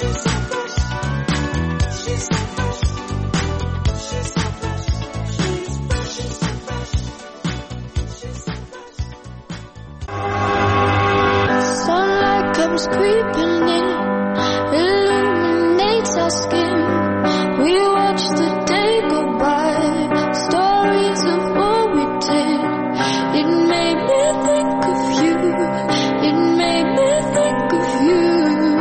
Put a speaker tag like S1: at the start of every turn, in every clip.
S1: comes creeping in, illuminates our skin. We watch the day go by, stories of what we did. It made me think of you, it made me think of you.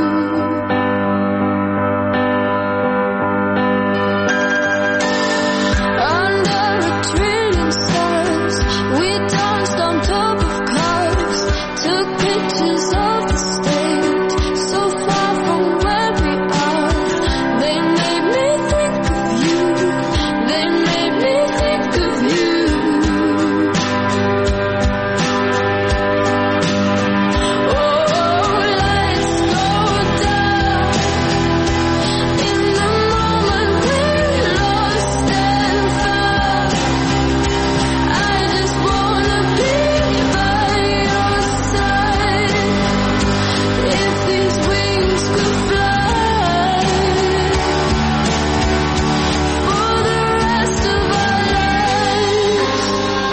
S1: Under a trillion stars, we danced on top of cars, took pictures of the stage, so far from where we are. They made me think of you, they made me think of you. Oh, lights go down, in the moment we're lost and found. I just wanna be by your side. If these wings could fly for the rest of our lives.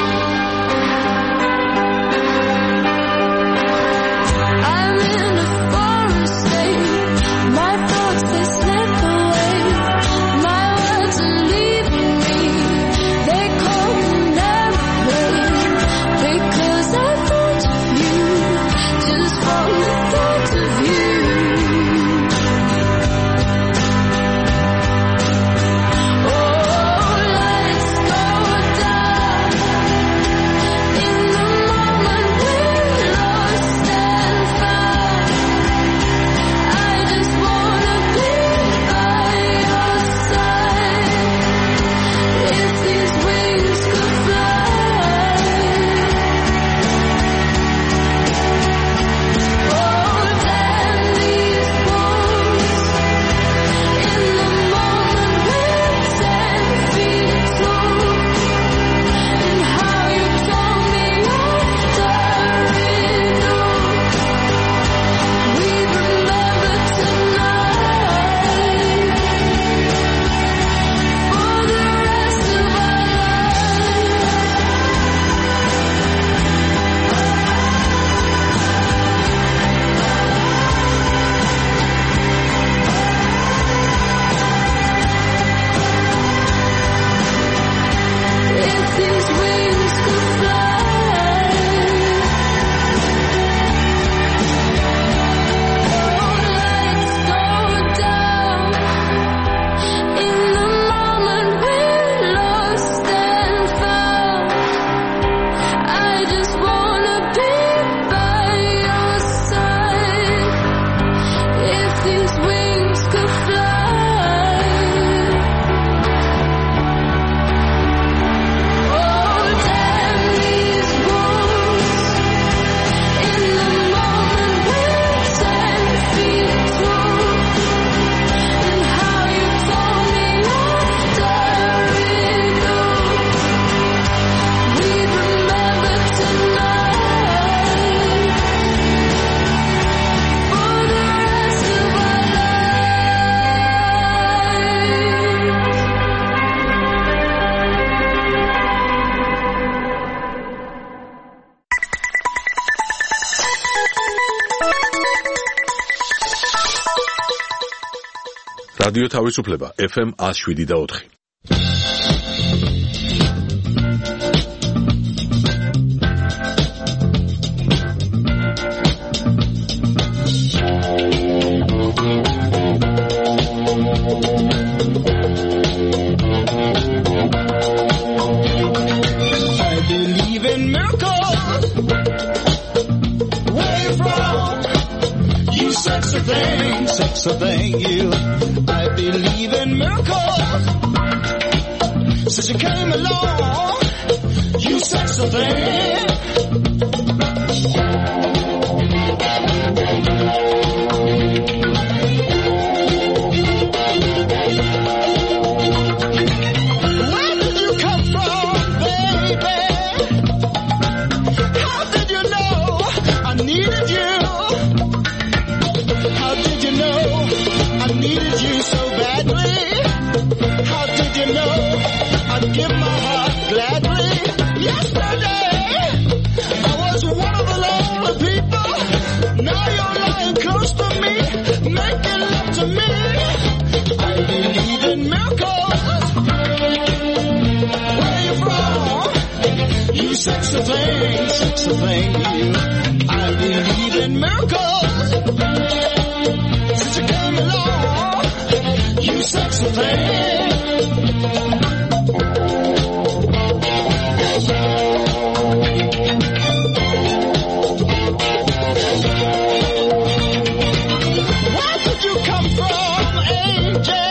S1: I'm in a foreign state, my thoughts they slip away, my words are leaving me, they call an airplane, because I thought of you, just from the thought of you. Oh, lights go down, in the moment we're lost and found. I just wanna be by your side. If these wings could fly. Oh, damn these walls. In the moment we're 10 feet tall. And how you told me after it all. We remember tonight for the rest of our lives. If these wings could fly. Lights go down, in the moment we're lost and found. I just wanna be by your side. If these wings could fly. Oh, damn these walls. In the moment we're 10 feet tall. And how you told me after it all. We remember tonight for the rest of our
S2: რადიო თავისუფლება FM 107.4.
S3: I believe in miracles. Where you from? You sexy thing, you. I believe in miracles. Since you came along, you sexy thing. Where did you come from, baby? How did you know I needed you? How did you know I you know I'd give my heart gladly. Yesterday, I was one of the lonely people. Now you're lying close to me, making love to me. I believe in miracles. Where are you from? You sexy thing, you. I believe in miracles. Since you came along, you sexy thing. Where did you come from, angel?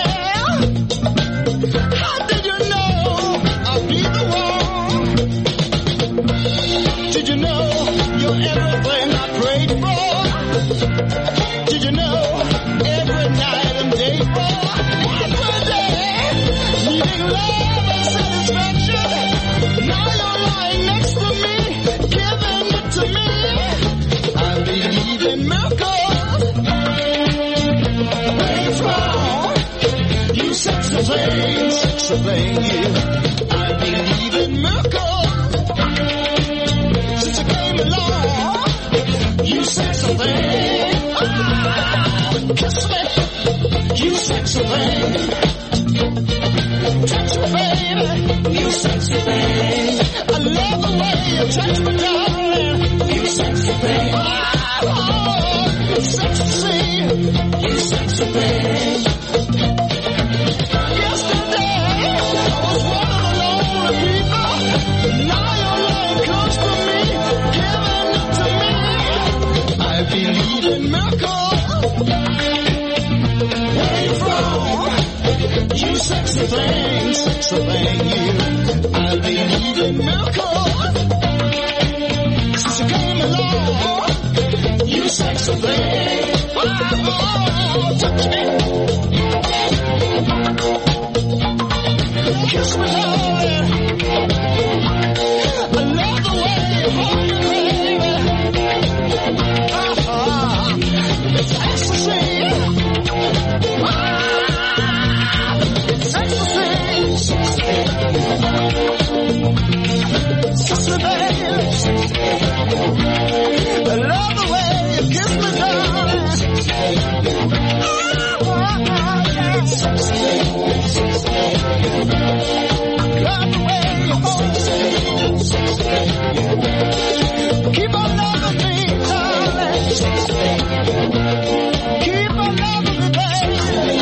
S3: How did you know I'd be the one? Did you know you're everything I prayed for? Did you know every night and day for? Every day, needing love and satisfaction. Now you're lying next to me, giving it to me. I believe in miracles. Where you from? You sexy thing, you. I believe in miracles. Since you came along, you sexy thing. Ah, kiss me, you sexy thing. Touch me, baby, you sexy thing. I love the way you touch me, darling. You sexy thing. Oh, sexy, you sexy thing. Yesterday, I was one of the lonely people. Now you're lying close to me, giving it to me. I believe in miracles. Where you from? You sexy thing, you. I believe in miracles. Since you came along, you sexy thing. Oh, touch me. Kiss me, darling. I love the way you hold me, baby. It's ecstasy. It's ecstasy. Kiss me, baby. I love the way you kiss me, darling. Love the way you hold me. Keep on loving me, darling. Keep on loving me, baby.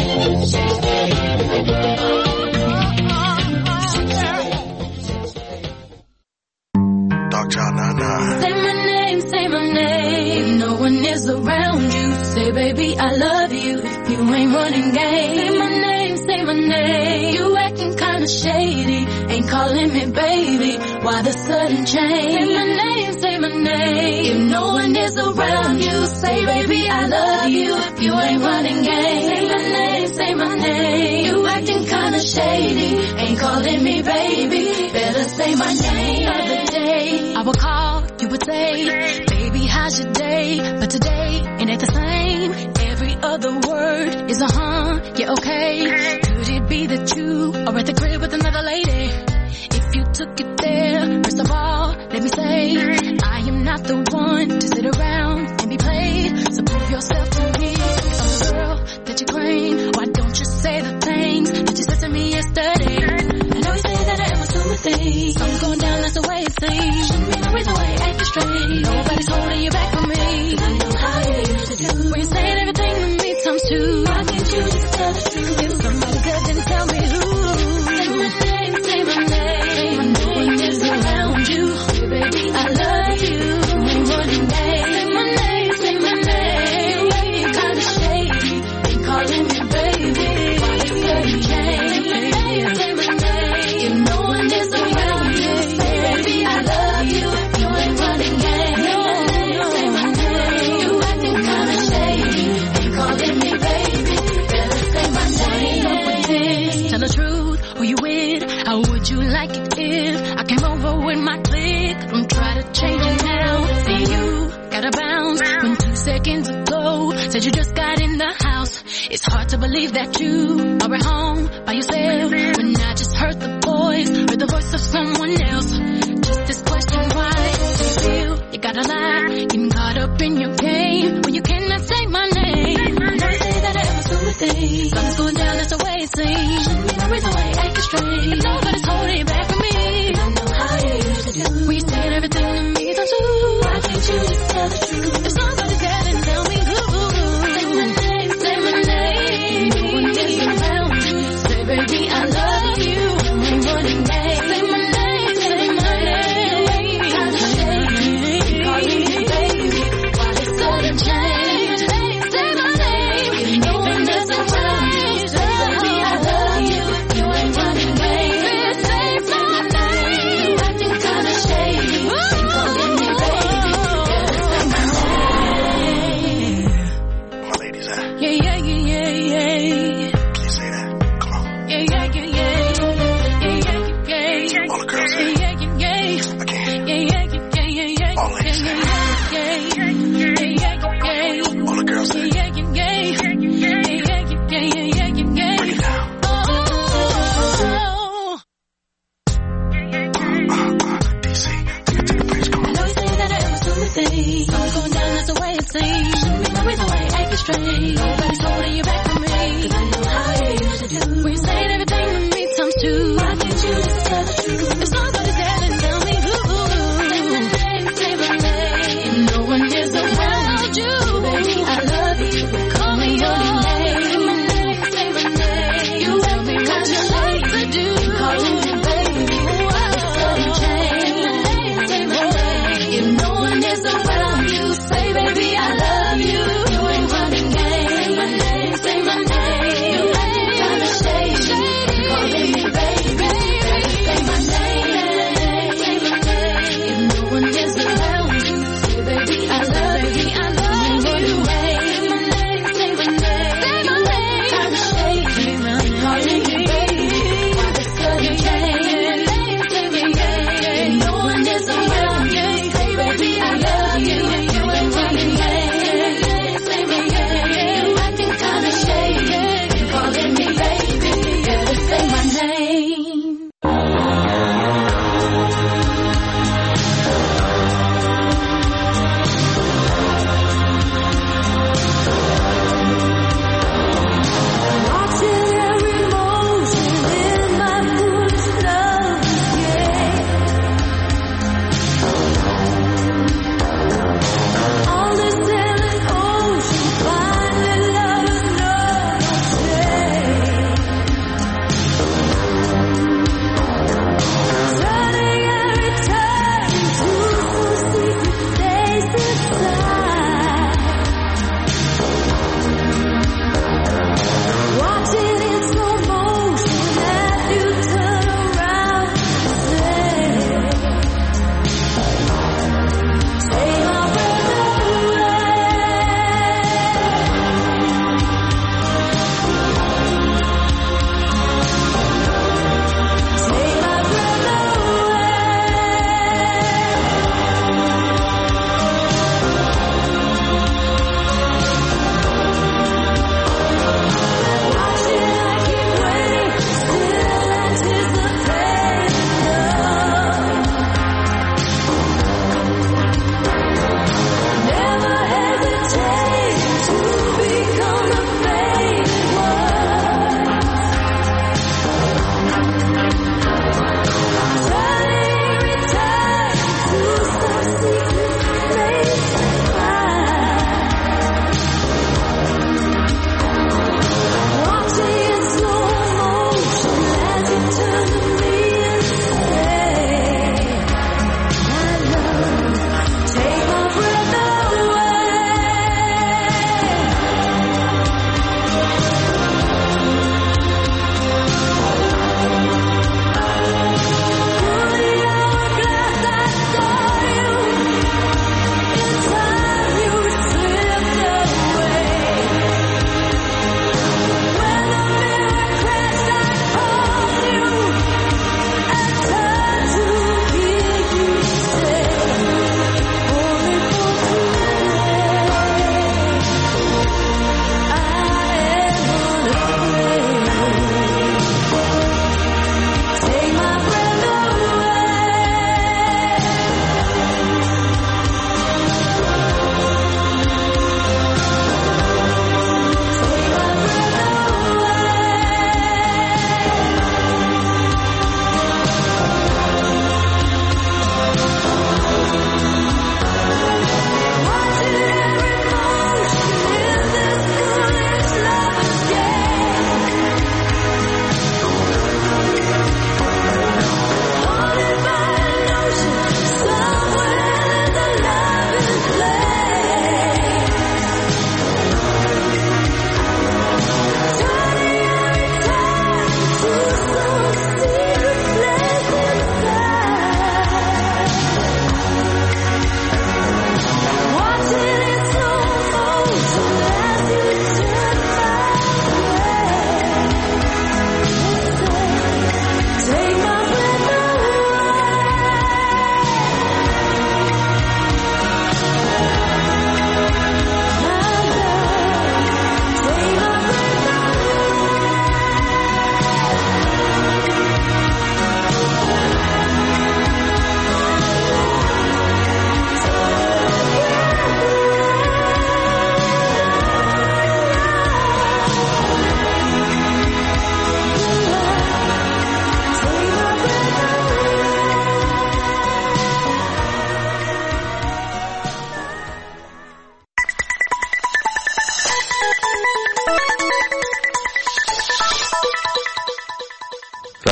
S4: Dog Child 99.
S1: Say my name. If no one is around you, say baby I love you. If you ain't running game, say my name. You acting kinda shady, ain't calling me baby. Why the sudden change? Say my name. If no one is around you, say baby I love you. If you ain't running game, say my name. You acting kinda shady, ain't calling me baby. Better say my name. The other day I would call, you would say, baby how's your day? But today it ain't the same. Every other word is a yeah, okay. Could it be that you are at the crib with another lady? If you took it there, first of all, let me say, I am not the one to sit around and be played. So prove yourself to me. If I'm the girl that you claim, why don't you say the things that you said to me yesterday? I know you say that I am assuming things. I'm going down, that's the way it seems. Shouldn't be no reason why you acting strange. Nobody's holding you back from me. I know how you used to do. When you're saying everything to me times two. Why can't you just tell the truth? If somebody good, then tell me who. Say my name, say my name. No one is around you. Baby, I love you. Ain't running game. Say my name, say my name. You acting kinda shady, ain't calling me baby. Why you sudden change? Say my name. If no one is around you, say baby, I love you. You ain't running game. Say my name. You acting kinda shady, ain't calling me baby. Better say my name. Tell the truth, who you with? How would you like it if I came over with my clique? Don't try to change it now. See you gotta bounce when 2 seconds ago said you just got in the house. It's hard to believe that you are at home by yourself when I just heard the voice of someone else. Just this question, why do you feel you gotta lie, getting caught up in your game when you cannot say my name? Never say that I ever do a thing. Something's going down, that's the way it seems. Shouldn't be no reason why you acting strange. If nobody's holding it back from me, I know how you used to do. We said everything to me, don't you? Why can't you just tell the truth? If somebody's dead and tell me who. Say my name, say my name. No one gets around me. Say baby I love you. Every morning day. Say my name, say my name. Kind of shame. Call me baby. While it's sudden change. Say my name. No one gets around me. Say baby I love you. You ain't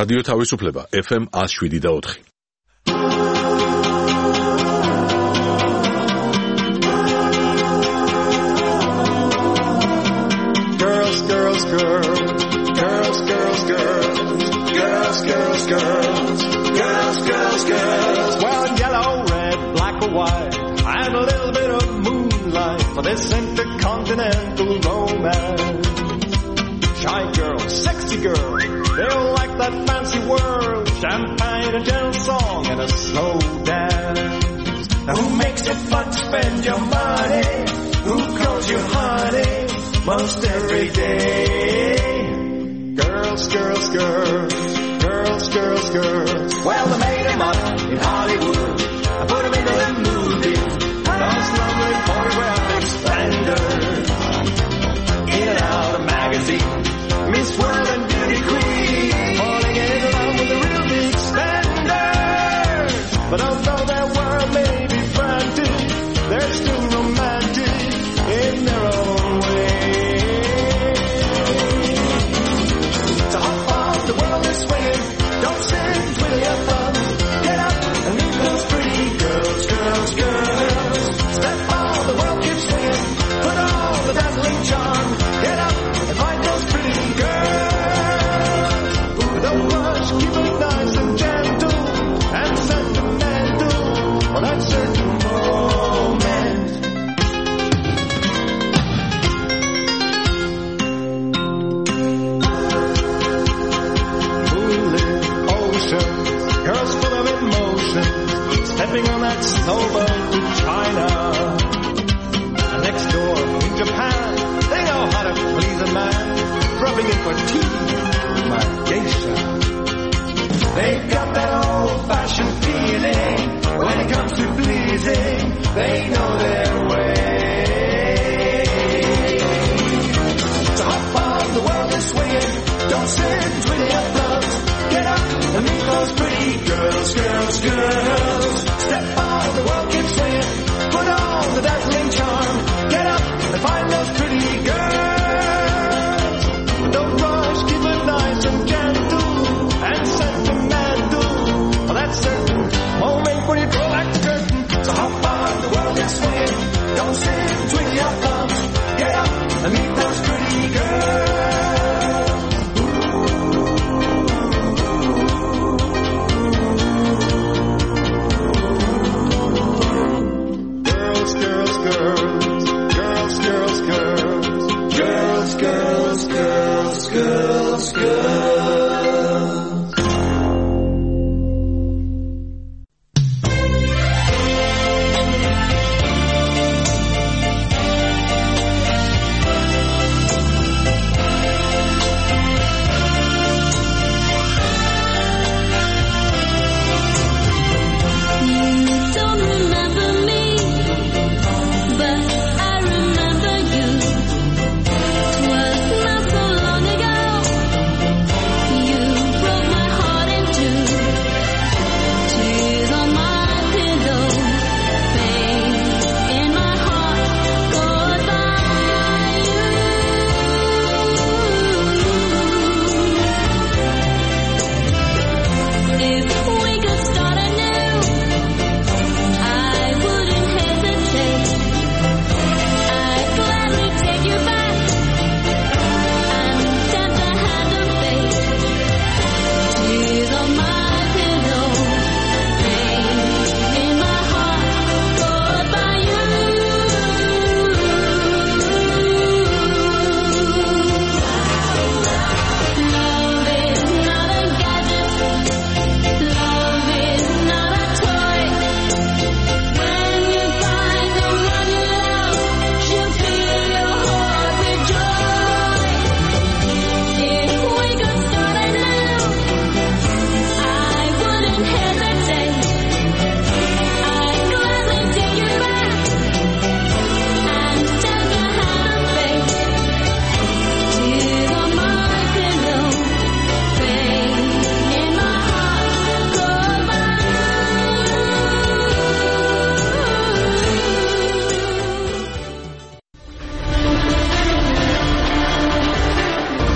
S2: რადიო თავისუფლება FM 107.4.
S5: Girls, girls, girls, girls, girls, girls, girls, girls, girls, girls, girls, girls. Well, yellow, red, black or white, and a little bit of moonlight for this intercontinental romance. Shy girl, sexy girl, they all like that fancy world, champagne, a gentle song, and a slow dance. Now who makes it fun to spend your money? Who calls you honey most every day? Girls, girls, girls, girls, girls, girls. Well, they made them up in Hollywood. I put them into the movie. Those lovely photographic splendors. In and out of magazines. Miss World and Beauty Queen. Falling in love with the real big standards. But although their world may be frantic, they're still romantic in their own way. So hop on, the world is swinging. Don't sit, twiddle your thumbs. Get up and meet those pretty girls, girls, girls. Step on, the world keeps swinging. Put on the dazzling charm. Get up and find those pretty girls. Ooh, don't rush, keep it nice and gentle and sentimental for that certain moment. Moonlit oceans, girls full of emotion, stepping on that snowboat to China. And next door in Japan, they know how to please a man, dropping in for tea, my geisha. They've got that old-fashioned feeling, when it comes to pleasing, they know their way. So hop on, the world is swinging, don't sit, twiddle your thumbs, get up and meet those pretty girls, girls, girls. Step on, the world keeps swinging, put on the dazzling charm, get up and find those pretty girls. Don't rush, keep it nice and gentle and sentimental for that certain moment when you draw back the curtain. So hop on, the world is swinging, don't sit, twiddle your thumbs, get up and meet those pretty girls. Ooh.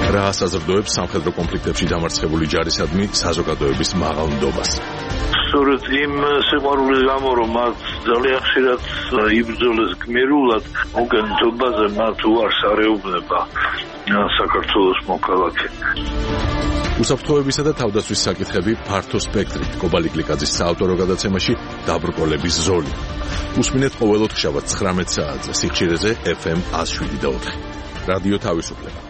S2: რა ასაზრდოებს სამხედრო კონფლიქტებში დამარცხებული ჯარისადმი საზოგადოების მაღალ ნდობას.
S6: სწორედ იმ სიყვარულის გამო, რომ მათ ძალიან ხშირად იბრძოლეს გმირულად, მოგენთობაზე მათ უარს არეუბნება საქართველოს მოქალაქე.
S2: უსაფრთხოებისა და თავდაცვის საკითხები ფართო სპექტრით კობალი გლიკაძის საავტორო გადაცემაში დაბრკოლების ზოლი. უსმინეთ ყოველ ოთხშაბათს 19 საათზე სიხშირეზე FM 107.4. რადიო თავისუფლება.